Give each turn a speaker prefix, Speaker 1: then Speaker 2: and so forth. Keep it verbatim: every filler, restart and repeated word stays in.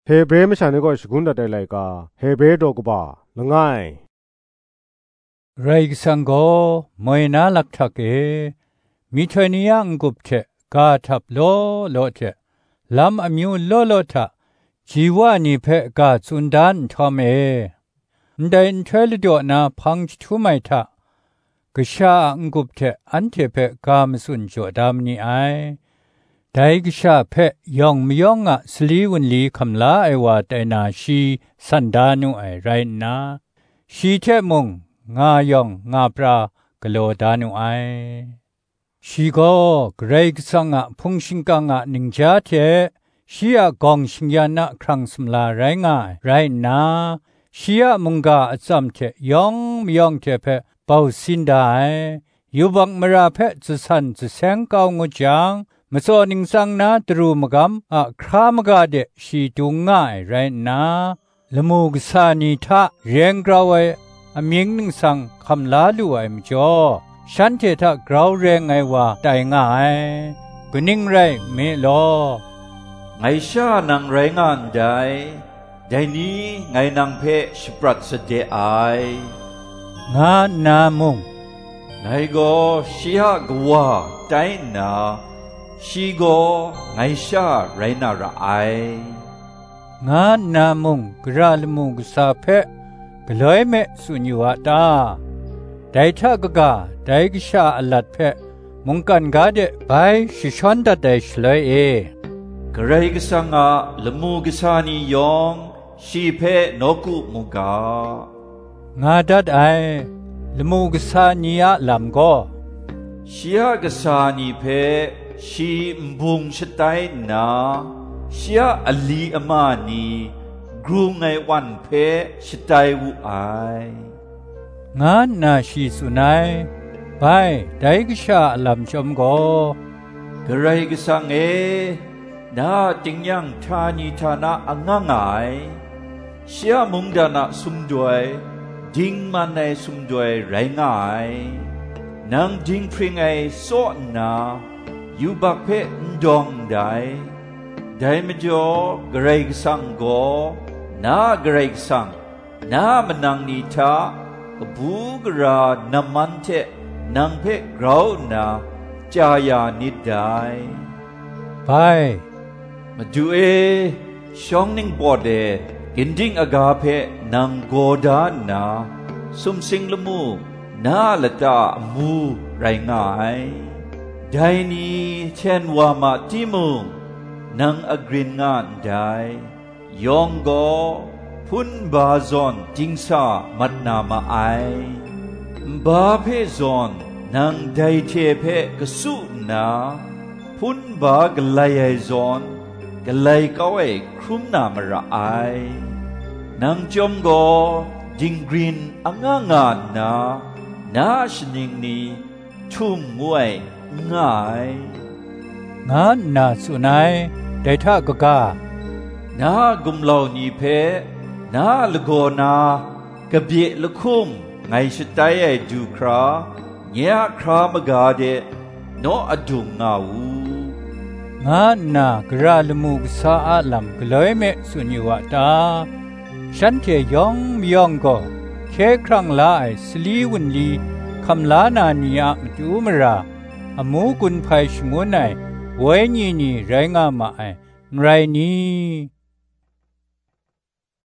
Speaker 1: เฮเบรไม่ใช่เนี่ยก็สกุลดัดได้เลยก็เฮเบรดอกบ่าละง่าย
Speaker 2: ไรสังโกมวยน่าลักทักเอมิถอยนิยังกุบเชกาทับโลโลเชลำอมิวโลโลทะจีวานิเพกาสุนดานทอมเอได้อินเทลโดนาพังชุไม่ทะกษาอังกุบเชอันเทเพกามสุนโจดามนีไอได้กษาเพยองมยองอะสลีวันลีคำลาไอวาแต่นาชีสันดานุไอไรนาชีเทมงงายองงาปรากโลดานุไอชีโกเกรกสังะพุงชิงกังะนิงจาเทชียกองชิงยานะครั้งสมลาไรงายไรนาชียมุงกาอัจำเทยองมยองเทเพเป่าสินได้ยูบังมราเพจะสันจะแสงเกางูจังมสอนิงสังนาตรูมกำอะครามกาเดชีตุงง่ายไรนาละมูกสานิทะเรียงกราวไออเมียงนิงสังคำลาลูไอมจ่อฉันเททะกราวเรงไงว่าไตง่ายกุนิงไรเมลอ
Speaker 3: ไงชานังไรงานได้ได้นี้ไงนางเพชปรัสเดไอง
Speaker 2: านามุง
Speaker 3: ไงก็ชีฮกว่าไตนาชีก็ไงชาไรนาระไอง
Speaker 2: านามุงกราลมุงกษาเพกลอยเมสุญญวตาได้ทักกะได้กษาอลัดเพมุงกันกาเดไปชิชอนดัดได้ชลอยเอก
Speaker 3: ระไรกสังะละมูกษานิยองชีเพนกุมุกาง
Speaker 2: าดัดไอละมูกษานิยะลำก็
Speaker 3: ชีฮกษานิเพชีมบุงชตัยนาชียอลีอมานีกรุงไงวันเพชตัยวุไอง
Speaker 2: านาชีสุนัยไปได้กษาลำชมก็
Speaker 3: กระไรกสังเอนาติงยังทานีทานะอังงายเชียมุงดานะสุมด้วยดิงมันในสุมด้วยไรง่ายนางดิงพริงไอโซนาอยู่บักเพนดองได้ได้มจ่อกระไรกสังโกนากระไรกสังนามันนางนิทากบูกรานามันเทนางเพกราวนาจายานิดได้
Speaker 2: ไป
Speaker 3: มาดูเอช่องนิ่งปอดเดกินดิ้งอากาเพนังโกดานาสุมสิงละมูนาละตามูไรง่ายได้นี้เช่นว่ามาที่มุงนังอกรินงานได้ยองโกพุนบาซอนจิงซามัดนามาไอบาเพซอนนังไดเทเพกสุนาพุนบากลายไอซอนกลายก็ไอครุมนามระไอนางจอมโกจิงกรีนอ่างงานนานาชนิงนี้ทุ่มงวยง่าย
Speaker 2: งานนาสุนัยได้ทักกะ
Speaker 3: นากุมเหล่านี้เพนาละโกนากะเบียละคุมไงชะตายไอดูคราเนียครามกาเดโนอดุงงาวู
Speaker 2: งานนากราลมูกสาอาลัมกลอยเมสุญญวตาฉันเทยองมยองก็เคครั้งลาไอสลีวันลีคำลานานียมตูมราอมูกุนภัยชงวนไอไว้นีนีไรงามาไอไรนี้